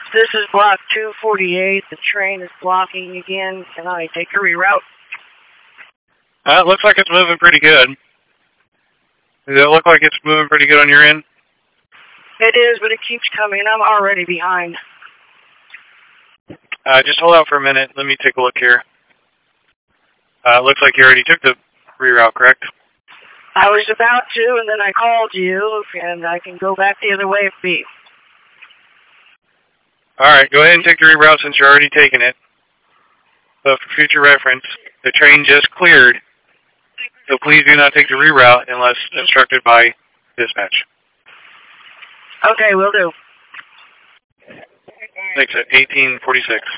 This is block 248. The train is blocking again. Can I take a reroute? It looks like it's moving pretty good. Does it look like it's moving pretty good on your end? It is, but it keeps coming. I'm already behind. Just hold out for a minute. Let me take a look here. Looks like you already took the reroute, correct? I was about to, and then I called you, and I can go back the other way if be. Alright, go ahead and take the reroute since you're already taking it. But for future reference, the train just cleared, so please do not take the reroute unless instructed by dispatch. Okay, will do. Thanks, 1846.